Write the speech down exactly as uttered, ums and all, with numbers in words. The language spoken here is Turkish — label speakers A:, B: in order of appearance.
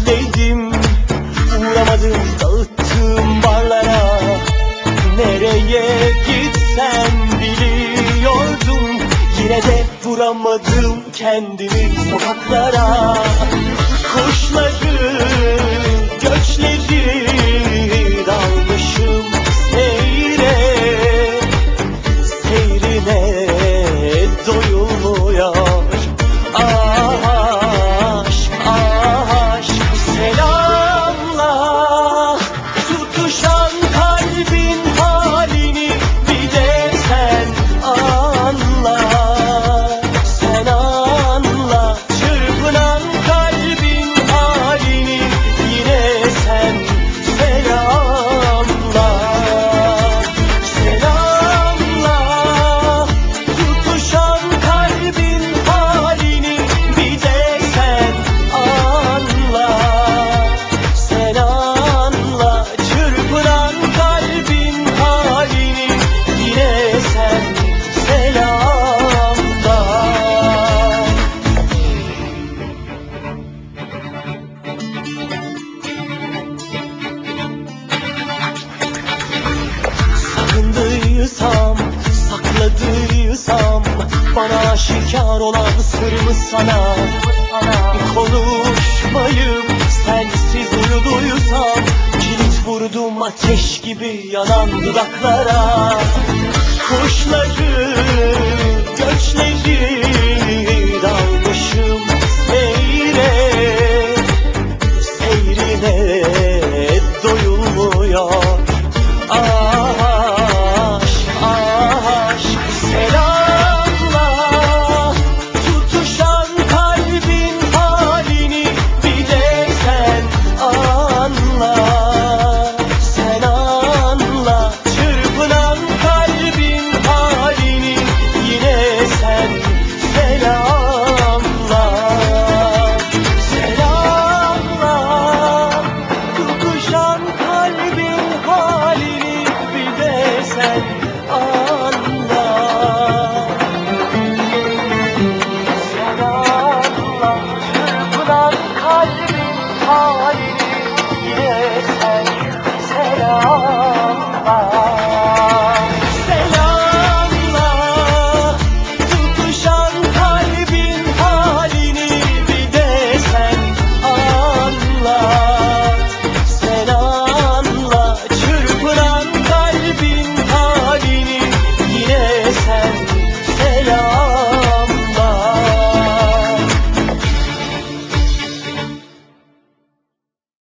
A: özledim. Uğramadım dağıttığım barlara, nereye gitsem biliyordum. Yine de vuramadım kendimi sokaklara. Kuşları, göçleri dalmışım seyre, seyrine doyulmuyor. Aşk, aşk, selamla tutuşan kalbin halini bir de sen anla. Sen anla çırpınan kalbin halini, yine sen selamla. Selamla tutuşan kalbin halini bir de sen anla. Sen anla çırpınan kalbin halini, yine sen selamla. Sakındıysam, sakladıysam, bana aşikar olan sırrımı sana konuşmayıp sensiz uyuduysam, kilit vurdum ateş gibi yanan dudaklara. Kuşları, göçleri